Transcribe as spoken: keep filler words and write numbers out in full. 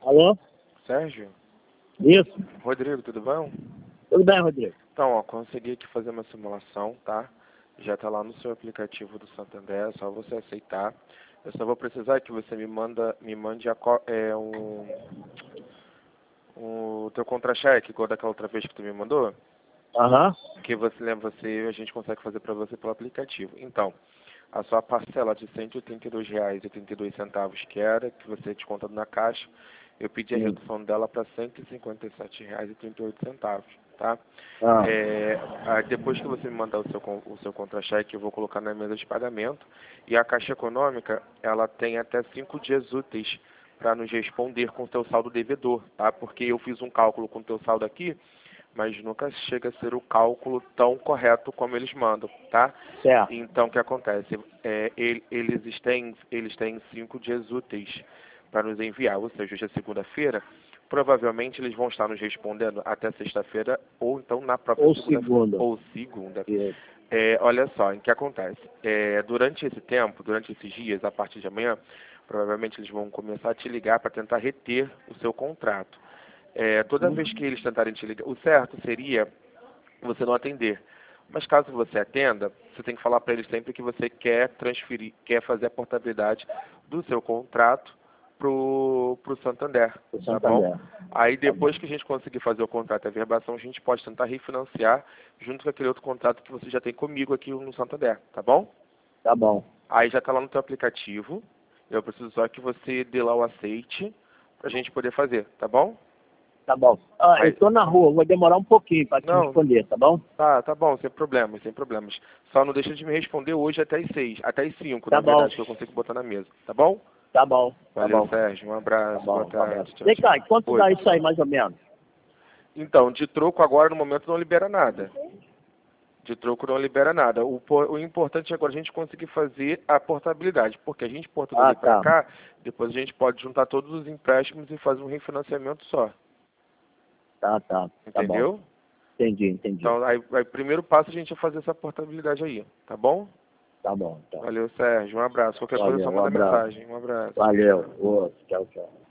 Alô? Sérgio? Isso. Rodrigo, tudo bom? Tudo bem, Rodrigo? Então, ó, consegui aqui fazer uma simulação, tá? Já tá lá no seu aplicativo do Santander, é só você aceitar. Eu só vou precisar que você me manda, me mande a, co- é, um, um, o teu contra-cheque, igual daquela outra vez que tu me mandou, Aham. que você lembra, você, a gente consegue fazer para você pelo aplicativo. Então, a sua parcela de cento e oitenta e dois reais e oitenta e dois centavos, que era, que você tinha contado na caixa, eu pedi a Sim. redução dela para cento e cinquenta e sete reais e trinta e oito centavos, tá? Ah. É, ah, depois que você me mandar o seu, con- o seu contra-cheque, eu vou colocar na mesa de pagamento. E a Caixa Econômica, ela tem até cinco dias úteis para nos responder com o teu saldo devedor, tá? Porque eu fiz um cálculo com o teu saldo aqui, mas nunca chega a ser o cálculo tão correto como eles mandam, tá? Certo. Então, o que acontece? É, ele- eles, têm, eles têm cinco dias úteis para nos enviar, ou seja, hoje é segunda-feira, provavelmente eles vão estar nos respondendo até sexta-feira, ou então na própria Ou segunda-feira, segunda. ou segunda. Isso. É, olha só, o que acontece? É, durante esse tempo, durante esses dias, a partir de amanhã, provavelmente eles vão começar a te ligar para tentar reter o seu contrato. É, toda vez que eles tentarem te ligar, o certo seria você não atender. Mas caso você atenda, você tem que falar para eles sempre que você quer transferir, quer fazer a portabilidade do seu contrato pro, pro Santander, O tá bom? Santander. Aí Tá bom. depois que a gente conseguir fazer o contrato e a verbação, a gente pode tentar refinanciar junto com aquele outro contrato que você já tem comigo aqui no Santander, tá bom? Tá bom. Aí já está lá no teu aplicativo. Eu preciso só que você dê lá o aceite pra gente poder fazer, tá bom? Tá bom. Ah, eu Aí, tô na rua, vou demorar um pouquinho para te não, responder, tá bom? tá, tá bom, sem problemas, sem problemas. Só não deixa de me responder hoje até as seis, até as cinco, Tá na bom. verdade, que eu consigo botar na mesa, tá bom? Tá bom. Tá Valeu, bom. Sérgio, um Tá abraço, boa bom. Um tarde, abraço. tchau, Vem tchau. cá, e quanto Oi. dá isso aí, mais ou menos? Então, de troco agora, no momento, não libera nada. De troco não libera nada. O, po- o importante agora é a gente conseguir fazer a portabilidade, porque a gente porta Ah, dali para tá. cá, depois a gente pode juntar todos os empréstimos e fazer um refinanciamento só, Tá, tá. Tá bom. entendeu? Entendi, entendi. Então, aí, aí, primeiro passo a gente é fazer essa portabilidade aí, tá bom? Tá bom, então. Valeu, Sérgio. Um abraço. Qualquer coisa é só Valeu, um manda abraço. mensagem. Um abraço. Valeu. Outro. Tchau, tchau.